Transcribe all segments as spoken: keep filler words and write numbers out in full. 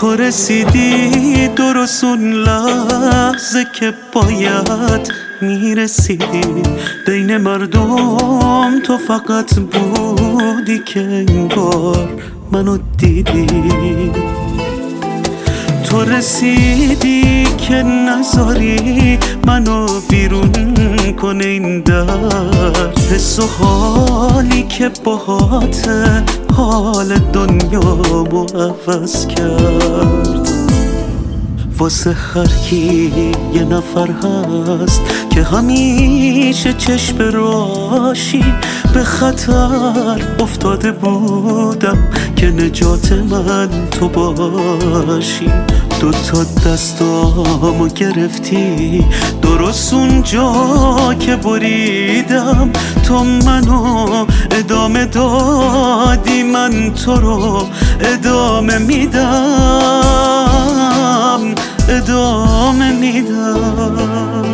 تو رسیدی درست اون لحظه که باید میرسیدی بین مردم. تو فقط بودی که انگار منو دیدی. تو رسیدی که نذاری منو بیرون کنه این درد. حس و حالی که باهات حال دنیامو عوض کرد. واسه هر کی یه نفر هست که همیشه چشم راشی به خطر افتاده بودم که نجات من تو باشی. دوتا دستامو گرفتی درست اونجا که بریدم. تو منو ادامه دادی، من تو رو ادامه میدم، ادامه میدم.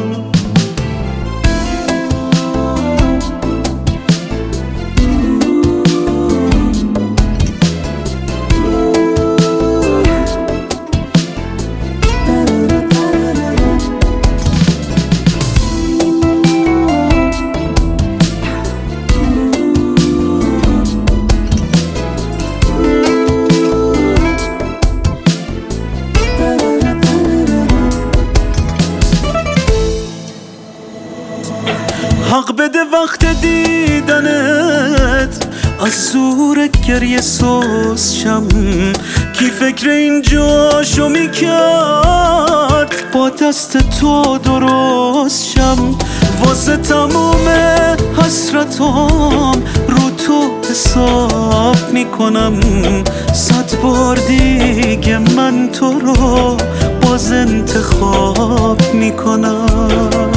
حق بده وقت دیدنت از زور گریه سوز شم. کی فکر اینجاشو میکرد با دست تو درست شم. واسه تموم حسرتام رو تو حساب میکنم. صد بار دیگه من تو رو باز انتخاب میکنم.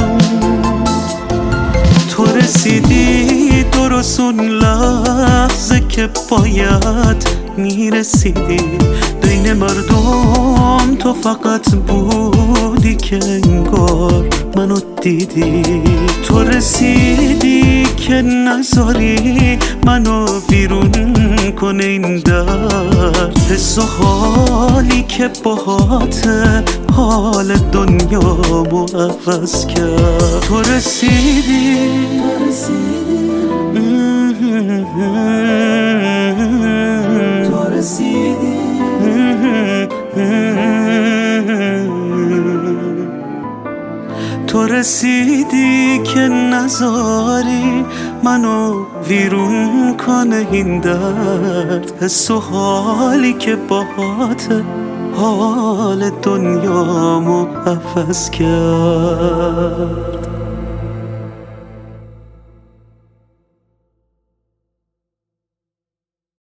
تو رسیدی درست اون لحظه که باید میرسیدی بین مردم. تو فقط بودی که انگار منو دیدی. تو رسیدی که نذاری منو بیرون کنه این درد. حس و حالی که باهات حال دنیامو عوض کرد. تو رسیدی تو رسیدی تو رسیدی که نذاری منو ویرون کنه این درد. حس و حالی که باهات حال دنیامو عوض کرد.